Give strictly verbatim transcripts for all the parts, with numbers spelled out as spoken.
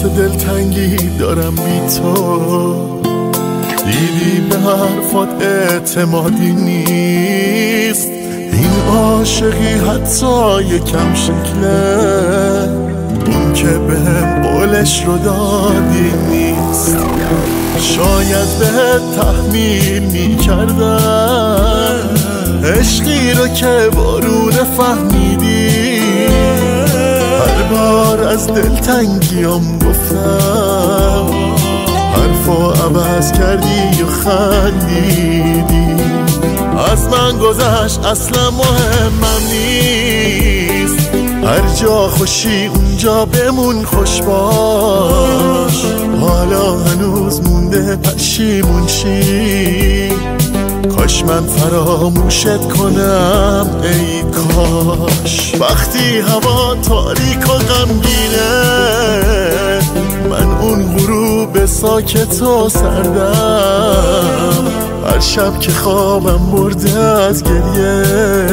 دلتنگی دارم بی تو، دیدی به حرفات اعتمادی نیست. این عاشقی حتی یکم شکله، اون که بهم قولش رو دادی نیست. شاید بهت تحمیل میکردم عشقی رو که بارونه فهمیدی. هر بار از دلتنگیام گفتم، حرفا عوض کردی و خندیدی. از من گذشت اصلا مهمم نیست، هر جا خوشی اونجا بمون خوش باش. حالا هنوز مونده پشیمون شی، کاش من فراموشت کنم ای کاش. وقتی هوا تاریک و غمگینه، من اون غروب ساکت و سردم. هر شب که خوابم برده از گریه،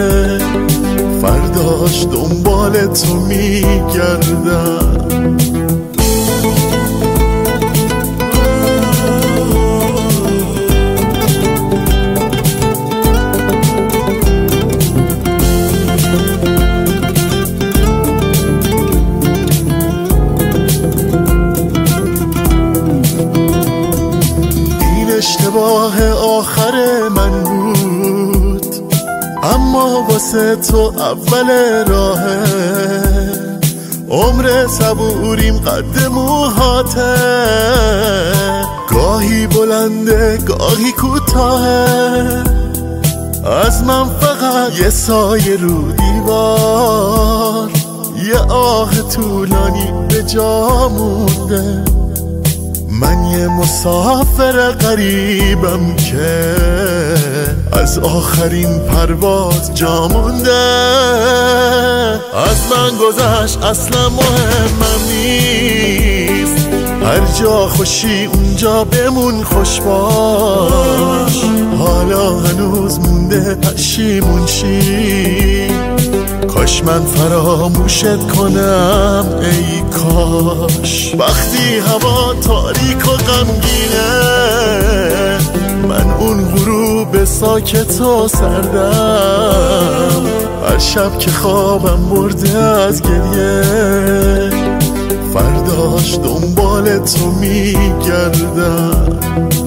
فرداش دنبال تو میگردم. اشتباه آخر من بود، اما واسه تو اول راهه. عمر صبوریم قد موهاته، گاهی بلنده گاهی کوتاهه. از من فقط یه سایه رو دیوار، یه آه طولانی به جا مونده. من یه مسافر غریبم که از آخرین پرواز جا مونده. از من گذشت اصلا مهمم نیست، هر جا خوشی اونجا بمون خوش باش. حالا هنوز مونده پشیمون شی، کاش من فراموشت کنم ای کاش. وقتی هوا تاریک و غمگینه، من اون غروب ساکت و سردم. هر شب که خوابم برده از گریه، فرداش دنبال تو میگردم.